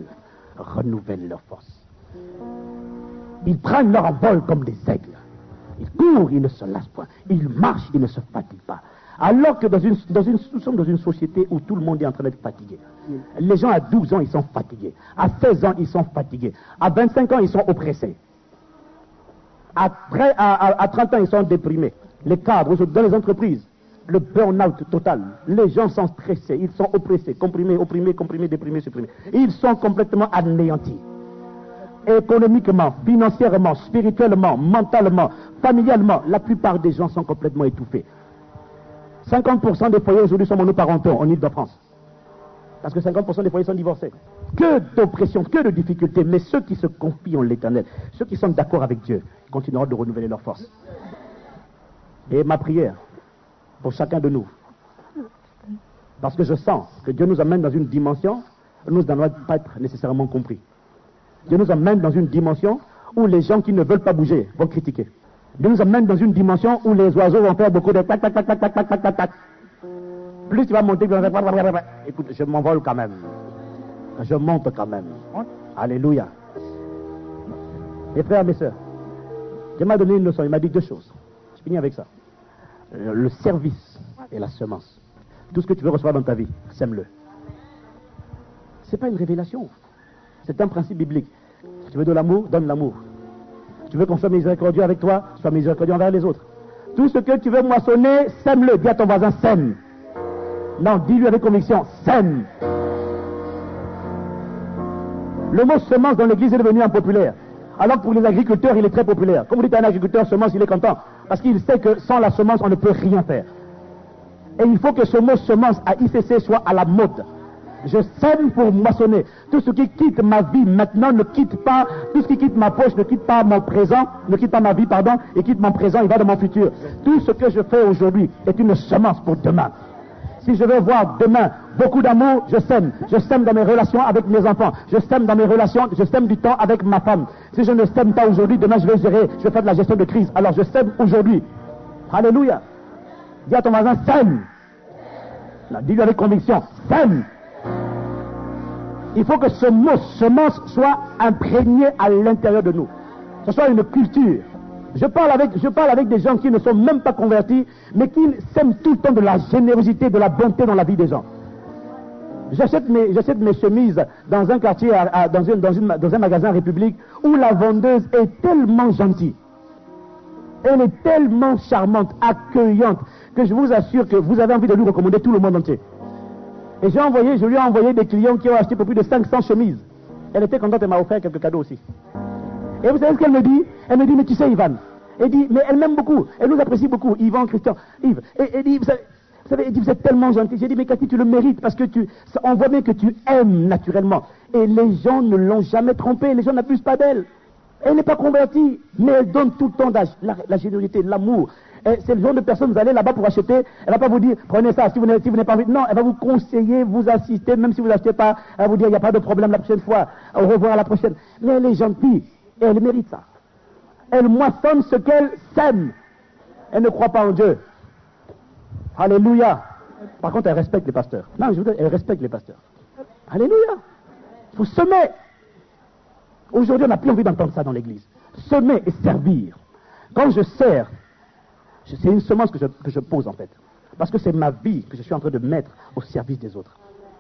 renouvelle leur force. Ils prennent leur envol comme des aigles. Ils courent, ils ne se lassent point. Ils marchent, ils ne se fatiguent pas. Alors que nous sommes dans une société où tout le monde est en train d'être fatigué. Les gens à 12 ans, ils sont fatigués. À 16 ans, ils sont fatigués. À 25 ans, ils sont oppressés. À 30 ans, ils sont déprimés. Les cadres, dans les entreprises, le burn-out total. Les gens sont stressés, ils sont oppressés, comprimés, opprimés, comprimés, déprimés, supprimés. Ils sont complètement anéantis. Économiquement, financièrement, spirituellement, mentalement, familialement, la plupart des gens sont complètement étouffés. 50% des foyers aujourd'hui sont monoparentaux en Ile-de-France. Parce que 50% des foyers sont divorcés. Que d'oppression, que de difficultés. Mais ceux qui se confient en l'Éternel, ceux qui sont d'accord avec Dieu, continueront de renouveler leur force. Et ma prière pour chacun de nous, parce que je sens que Dieu nous amène dans une dimension où nous ne devons pas être nécessairement compris. Dieu nous amène dans une dimension où les gens qui ne veulent pas bouger vont critiquer. Dieu nous amène dans une dimension où les oiseaux vont faire beaucoup de tac, tac, tac, tac, tac, tac, tac, tac, tac. Plus tu vas monter, écoute, je m'envole quand même. Je monte quand même. Alléluia. Mes frères, mes sœurs, Dieu m'a donné une leçon, il m'a dit deux choses. Je finis avec ça. Le service et la semence. Tout ce que tu veux recevoir dans ta vie, sème-le. Ce n'est pas une révélation. C'est un principe biblique. Si tu veux de l'amour, donne l'amour. Si tu veux qu'on soit miséricordieux avec toi, sois miséricordieux envers les autres. Tout ce que tu veux moissonner, sème-le. Dis à ton voisin, sème. Non, dis-lui avec conviction, sème. Le mot semence dans l'église est devenu impopulaire. Alors que pour les agriculteurs, il est très populaire. Comme vous dites à un agriculteur semence, il est content. Parce qu'il sait que sans la semence, on ne peut rien faire. Et il faut que ce mot semence à ICC soit à la mode. Je sème pour moissonner. Tout ce qui quitte ma vie maintenant ne quitte pas, tout ce qui quitte ma poche ne quitte pas mon présent, ne quitte pas ma vie, pardon, et quitte mon présent, il va dans mon futur. Tout ce que je fais aujourd'hui est une semence pour demain. Si je veux voir demain beaucoup d'amour, je sème. Je sème dans mes relations avec mes enfants. Je sème dans mes relations, je sème du temps avec ma femme. Si je ne sème pas aujourd'hui, demain je vais gérer, je vais faire de la gestion de crise. Alors je sème aujourd'hui. Alléluia. Dis à ton voisin, sème. Dis-lui avec conviction, sème. Il faut que ce mot semence soit imprégné à l'intérieur de nous. Ce soit une culture. Je parle avec des gens qui ne sont même pas convertis, mais qui sèment tout le temps de la générosité, de la bonté dans la vie des gens. J'achète mes chemises dans un quartier, dans un magasin République, où la vendeuse est tellement gentille. Elle est tellement charmante, accueillante, que je vous assure que vous avez envie de lui recommander tout le monde entier. Et je lui ai envoyé des clients qui ont acheté pour plus de 500 chemises. Elle était contente, elle m'a offert quelques cadeaux aussi. Et vous savez ce qu'elle me dit? Elle me dit, mais tu sais, Ivan, elle dit, mais elle m'aime beaucoup, elle nous apprécie beaucoup, Yvan, Christian, Yves. Et elle dit, vous savez, elle dit, vous êtes tellement gentil. J'ai dit, mais Cathy, tu le mérites parce que on voit bien que tu aimes naturellement. Et les gens ne l'ont jamais trompée, les gens n'abusent pas d'elle. Elle n'est pas convertie, mais elle donne tout le temps la générosité, l'amour. C'est le genre de personne, vous allez là-bas pour acheter, elle ne va pas vous dire, prenez ça, si vous n'avez pas envie. Non, elle va vous conseiller, vous assister, même si vous n'achetez pas, elle va vous dire, il n'y a pas de problème la prochaine fois, au revoir à la prochaine. Mais elle est gentille, et elle mérite ça. Elle moissonne ce qu'elle sème. Elle ne croit pas en Dieu. Alléluia. Par contre, elle respecte les pasteurs. Non, je vous dis, elle respecte les pasteurs. Alléluia. Il faut semer. Aujourd'hui, on n'a plus envie d'entendre ça dans l'église. Semer et servir. Quand je sers, c'est une semence que je pose en fait. Parce que c'est ma vie que je suis en train de mettre au service des autres.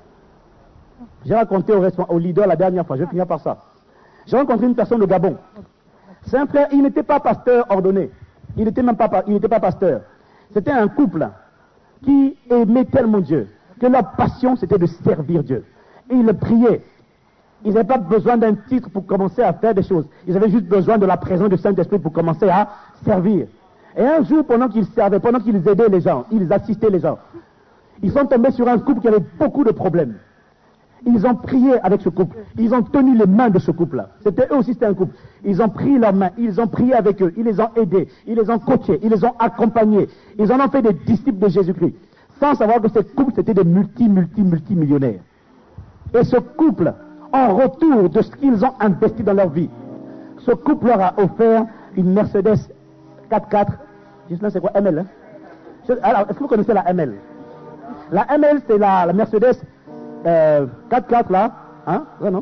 J'ai raconté au leader la dernière fois, je vais finir par ça. J'ai rencontré une personne au Gabon. C'est un frère, il n'était pas pasteur ordonné. Il n'était pas pasteur. C'était un couple qui aimait tellement Dieu que leur passion c'était de servir Dieu. Et ils le priaient. Ils n'avaient pas besoin d'un titre pour commencer à faire des choses. Ils avaient juste besoin de la présence du Saint-Esprit pour commencer à servir. Et un jour, pendant qu'ils servaient, pendant qu'ils aidaient les gens, ils assistaient les gens, ils sont tombés sur un couple qui avait beaucoup de problèmes. Ils ont prié avec ce couple. Ils ont tenu les mains de ce couple-là. Eux aussi, c'était un couple. Ils ont pris leurs mains, ils ont prié avec eux, ils les ont aidés, ils les ont coachés, ils les ont accompagnés. Ils en ont fait des disciples de Jésus-Christ. Sans savoir que ce couple, c'était des multimillionnaires. Et ce couple, en retour de ce qu'ils ont investi dans leur vie, ce couple leur a offert une Mercedes 4x4. Juste là, c'est quoi? ML, hein? Alors, est-ce que vous connaissez la ML? La ML, c'est la Mercedes 4x4 là. Hein? Ouais, non?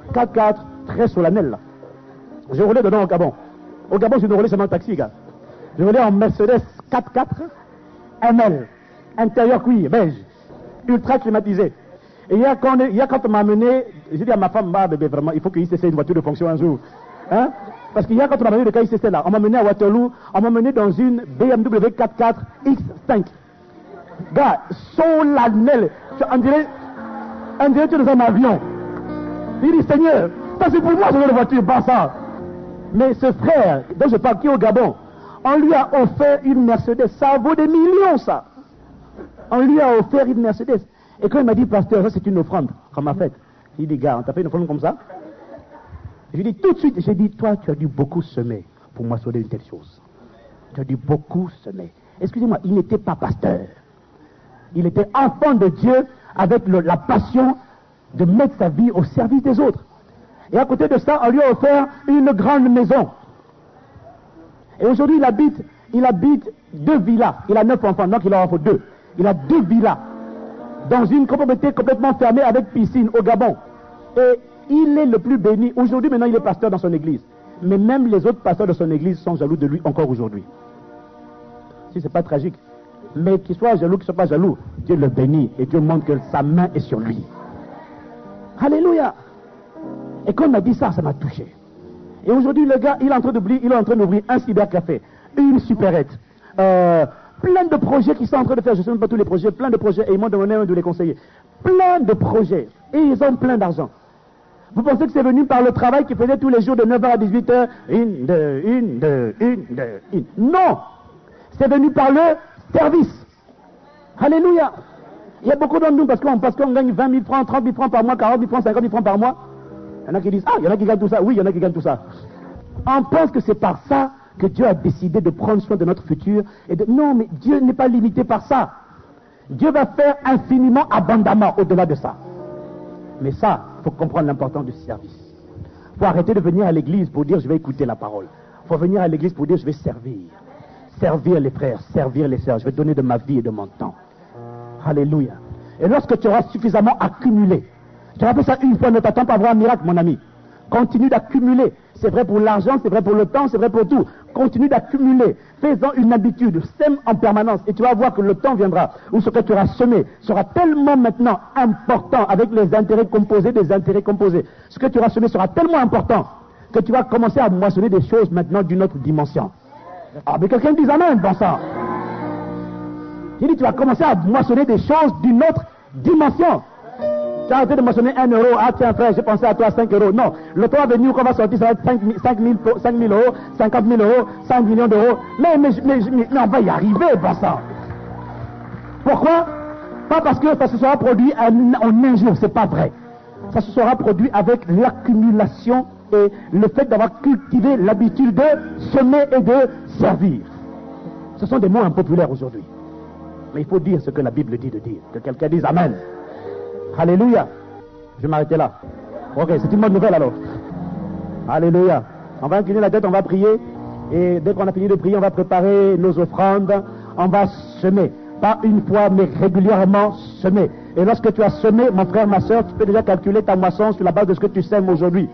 4x4 très solennel là. Je roulais dedans au Gabon. Au Gabon, je ne roulais seulement en taxi, gars. Je roulais en Mercedes 4x4 ML, intérieur cuir, beige, ultra climatisé. Et hier, quand on m'a amené, j'ai dit à ma femme, bah bébé, vraiment, il faut qu'il ait une voiture de fonction un jour. Hein? Parce que hier, quand on m'a amené le KICC là, on m'a mené à Waterloo, on m'a mené dans une BMW 4x4 X5. Gars, solennel. On dirait que tu es dans un avion. Il dit, Seigneur, ça c'est pour moi, ce genre de voiture, pas ça. Mais ce frère, dont je parle, qui est au Gabon, on lui a offert une Mercedes. Ça vaut des millions, ça. On lui a offert une Mercedes. Et quand il m'a dit, pasteur, ça c'est une offrande qu'on m'a faite. Il dit, gars, on t'a fait une offrande comme ça? Je lui dis tout de suite, j'ai dit, toi, tu as dû beaucoup semer pour moissonner une telle chose. Tu as dû beaucoup semer. Excusez-moi, il n'était pas pasteur. Il était enfant de Dieu avec la passion de mettre sa vie au service des autres. Et à côté de ça, on lui a offert une grande maison. Et aujourd'hui, il habite 2 villas. Il a 9 enfants, donc il en faut 2. Il a 2 villas dans une propriété complètement fermée avec piscine au Gabon. Et il est le plus béni. Aujourd'hui, maintenant, il est pasteur dans son église. Mais même les autres pasteurs de son église sont jaloux de lui encore aujourd'hui. Si c'est pas tragique. Mais qu'il soit jaloux, qu'il ne soit pas jaloux, Dieu le bénit et Dieu montre que sa main est sur lui. Alléluia. Et quand il m'a dit ça, ça m'a touché. Et aujourd'hui, le gars, il est en train d'ouvrir un cybercafé, une supérette, plein de projets qu'ils sont en train de faire. Je ne sais même pas tous les projets, plein de projets, et ils m'ont demandé de les conseiller. Plein de projets, et ils ont plein d'argent. Vous pensez que c'est venu par le travail qu'ils faisaient tous les jours de 9h à 18h? Non! C'est venu par le service. Alléluia! Il y a beaucoup d'entre nous, parce qu'on gagne 20 000 francs, 30 000 francs par mois, 40 000 francs, 50 000 francs par mois. Il y en a qui disent, il y en a qui gagnent tout ça. Oui, il y en a qui gagnent tout ça. On pense que c'est par ça que Dieu a décidé de prendre soin de notre futur. Non, mais Dieu n'est pas limité par ça. Dieu va faire infiniment, abondamment au-delà de ça. Mais ça, il faut comprendre l'importance du service. Il faut arrêter de venir à l'église pour dire je vais écouter la parole. Il faut venir à l'église pour dire je vais servir. Servir les frères, servir les sœurs. Je vais donner de ma vie et de mon temps. Alléluia. Et lorsque tu auras suffisamment accumulé, je te rappelle ça une fois, ne t'attends pas à avoir un miracle, mon ami. Continue d'accumuler. C'est vrai pour l'argent, c'est vrai pour le temps, c'est vrai pour tout. Continue d'accumuler. Fais-en une habitude. Sème en permanence. Et tu vas voir que le temps viendra où ce que tu auras semé sera tellement maintenant important avec les intérêts composés, des intérêts composés. Ce que tu auras semé sera tellement important que tu vas commencer à moissonner des choses maintenant d'une autre dimension. Ah, mais quelqu'un dise amen dans ça. J'ai dit, tu vas commencer à moissonner des choses d'une autre dimension. Tu as arrêté de moissonner 1 euro. Ah tiens frère, j'ai pensé à toi 5 euros. Non, le temps à venir qu'on va sortir, ça va être 5 000 euros, 50 000 euros, 5 millions d'euros. Mais on va y arriver, Vincent. Pourquoi? Pas parce que ça se sera produit en un jour, c'est pas vrai. Ça se sera produit avec l'accumulation et le fait d'avoir cultivé l'habitude de semer et de servir. Ce sont des mots impopulaires aujourd'hui. Mais il faut dire ce que la Bible dit de dire. Que quelqu'un dise Amen. Alléluia. Je vais m'arrêter là. Ok, c'est une bonne nouvelle alors. Alléluia. On va incliner la tête, on va prier. Et dès qu'on a fini de prier, on va préparer nos offrandes. On va semer. Pas une fois, mais régulièrement semer. Et lorsque tu as semé, mon frère, ma soeur, tu peux déjà calculer ta moisson sur la base de ce que tu sèmes aujourd'hui.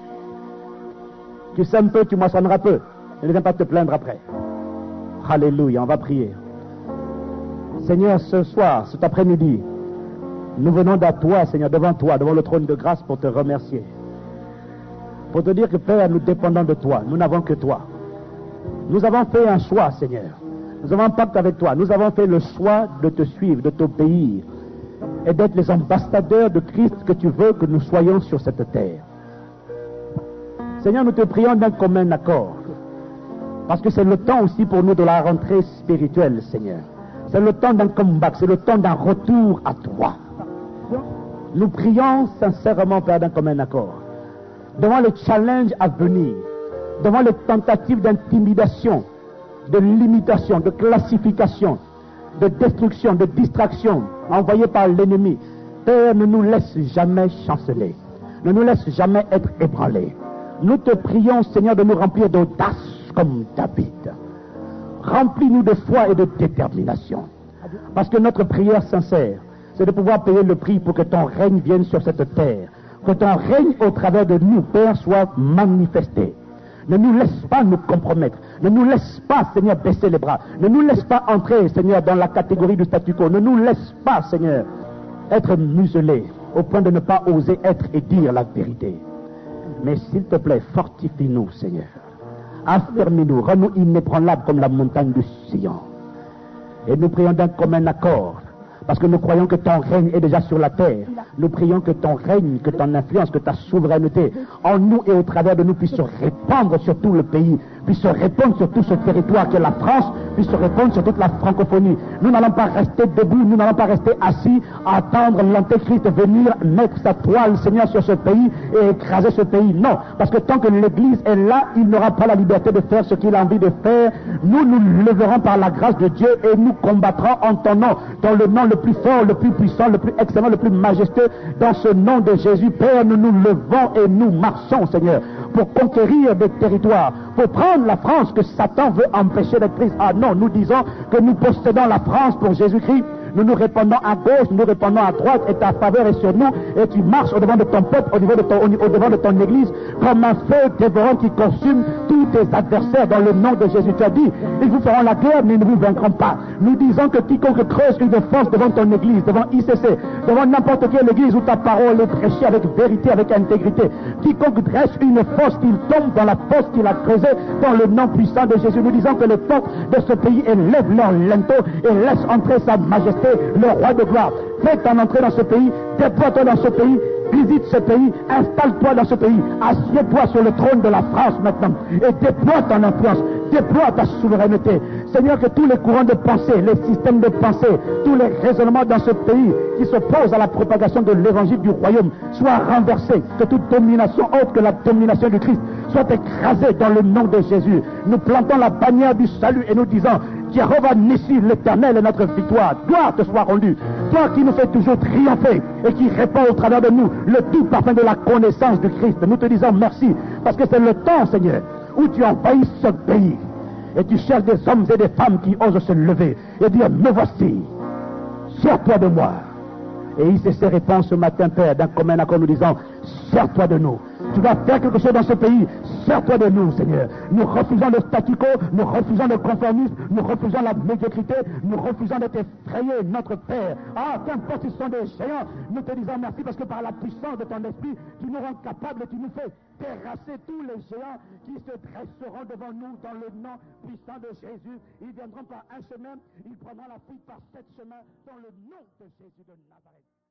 Tu sèmes peu, tu moissonneras peu. Ne viens pas te plaindre après. Alléluia, on va prier. Seigneur, ce soir, cet après-midi, nous venons à toi, Seigneur, devant toi, devant le trône de grâce pour te remercier. Pour te dire que, Père, nous dépendons de toi. Nous n'avons que toi. Nous avons fait un choix, Seigneur. Nous avons un pacte avec toi. Nous avons fait le choix de te suivre, de t'obéir et d'être les ambassadeurs de Christ que tu veux que nous soyons sur cette terre. Seigneur, nous te prions d'un commun accord. Parce que c'est le temps aussi pour nous de la rentrée spirituelle, Seigneur. C'est le temps d'un comeback, c'est le temps d'un retour à toi. Nous prions sincèrement, Père, d'un commun accord. Devant les challenges à venir, devant les tentatives d'intimidation, de limitation, de classification, de destruction, de distraction envoyées par l'ennemi, Père, ne nous laisse jamais chanceler. Ne nous laisse jamais être ébranlés. Nous te prions, Seigneur, de nous remplir d'audace comme David. Remplis-nous de foi et de détermination. Parce que notre prière sincère, c'est de pouvoir payer le prix pour que ton règne vienne sur cette terre. Que ton règne au travers de nous, Père, soit manifesté. Ne nous laisse pas nous compromettre. Ne nous laisse pas, Seigneur, baisser les bras. Ne nous laisse pas entrer, Seigneur, dans la catégorie du statu quo. Ne nous laisse pas, Seigneur, être muselés au point de ne pas oser être et dire la vérité. Mais s'il te plaît, fortifie-nous, Seigneur. Affermis-nous, rends-nous inébranlables comme la montagne du Sion. Et nous prions d'un commun accord, parce que nous croyons que ton règne est déjà sur la terre. Nous prions que ton règne, que ton influence, que ta souveraineté en nous et au travers de nous puisse se répandre sur tout le pays, puisse se répandre sur tout ce territoire qu'est la France, puisse se répandre sur toute la francophonie. Nous n'allons pas rester debout, nous n'allons pas rester assis à attendre l'Antéchrist venir mettre sa toile, Seigneur, sur ce pays et écraser ce pays. Non, parce que tant que l'Église est là, il n'aura pas la liberté de faire ce qu'il a envie de faire. Nous nous leverons par la grâce de Dieu et nous combattrons en ton nom, dans le nom le plus fort, le plus puissant, le plus excellent, le plus majestueux, dans ce nom de Jésus. Père, nous nous levons et nous marchons, Seigneur, pour conquérir des territoires, pour prendre la France que Satan veut empêcher d'être prise. Ah non, nous disons que nous possédons la France pour Jésus-Christ. Nous nous répandons à gauche, nous répandons à droite, et ta faveur est sur nous, et tu marches au devant de ton peuple, au devant de ton église, comme un feu dévorant qui consume tous tes adversaires dans le nom de Jésus. Tu as dit, ils vous feront la guerre, mais ils ne vous vaincront pas. Nous disons que quiconque creuse une force devant ton église, devant ICC, devant n'importe quelle église où ta parole est prêchée avec vérité, avec intégrité, quiconque dresse une force, qu'il tombe dans la force qu'il a creusée, dans le nom puissant de Jésus. Nous disons que les portes de ce pays élèvent leur linteau et laissent entrer sa majesté, le roi de gloire. Fais ton entrée dans ce pays, déploie-toi dans ce pays, visite ce pays, installe-toi dans ce pays, assieds-toi sur le trône de la France maintenant et déploie ton influence, déploie ta souveraineté. Seigneur, que tous les courants de pensée, les systèmes de pensée, tous les raisonnements dans ce pays qui s'opposent à la propagation de l'évangile du royaume soient renversés, que toute domination autre que la domination du Christ soit écrasée dans le nom de Jésus. Nous plantons la bannière du salut et nous disons: Jéhovah Nissi, l'Éternel est notre victoire. Gloire te soit rendue. Toi qui nous fais toujours triompher et qui répands au travers de nous le doux parfum de la connaissance du Christ. Nous te disons merci, parce que c'est le temps, Seigneur, où tu envahis ce pays et tu cherches des hommes et des femmes qui osent se lever et dire: me voici, sers-toi de moi. Et il se répand ce matin, Père, d'un commun accord, nous disant: sers-toi de nous. Tu dois faire quelque chose dans ce pays, sers-toi de nous, Seigneur. Nous refusons le statu quo, nous refusons le conformisme, nous refusons la médiocrité, nous refusons d'être effrayés, notre Père. Ah, qu'importe s'ils sont des géants, nous te disons merci, parce que par la puissance de ton esprit, tu nous rends capables et tu nous fais terrasser tous les géants qui se dresseront devant nous dans le nom puissant de Jésus. Ils viendront par un chemin, ils prendront la fuite par 7 chemins dans le nom de Jésus de Nazareth.